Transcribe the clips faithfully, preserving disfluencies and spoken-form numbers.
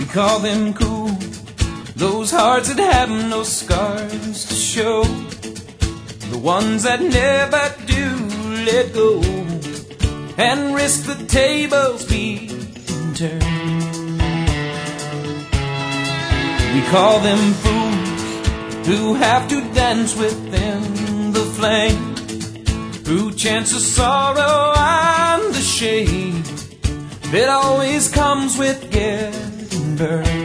call them cool, those hearts that have no scars to show, the ones that never do let go and risk the tables being turned. We call them fools who have to dance within the flame, who chance the sorrow and the shame that always comes with getting burned.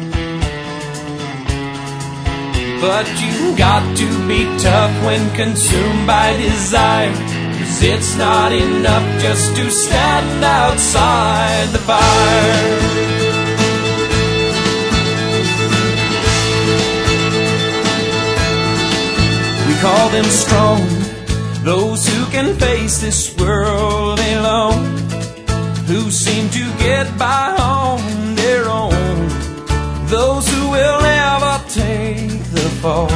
But you got to be tough when consumed by desire, 'cause it's not enough just to stand outside the fire. We call them strong, those who can face this world alone, who seem to get by on their own, those who will never take the fall.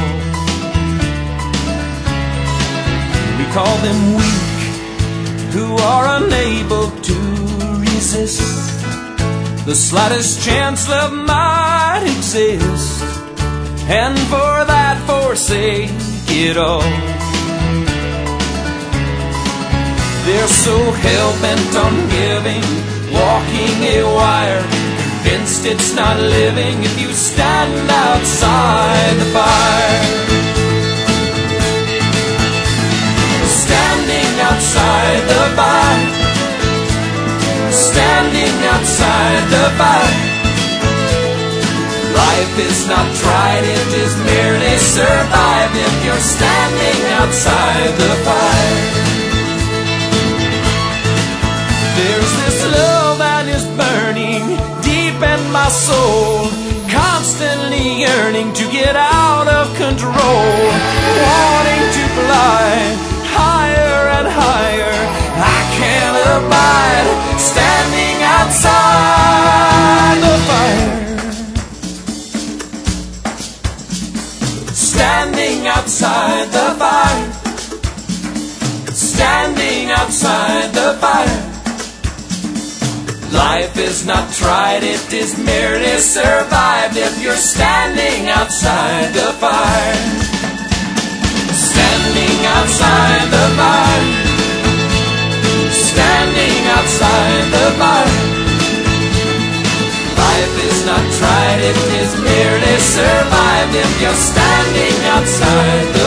We call them weak, who are unable to resist the slightest chance love might exist, and for that forsake it all. They're so hell-bent on giving, walking a wire, convinced it's not living if you stand outside the fire. Standing outside the fire, standing outside the fire. Life is not tried, it is merely survived if you're standing outside the fire. There's this love that is burning deep in my soul, constantly yearning to get out of control, wanting to fly higher and higher. I can't abide standing outside the fire. Standing outside the fire, standing outside the fire. Life is not tried, it is merely survived if you're standing outside the fire. Standing outside the fire, standing outside the fire. Life is not tried, it is merely survived if you're standing outside the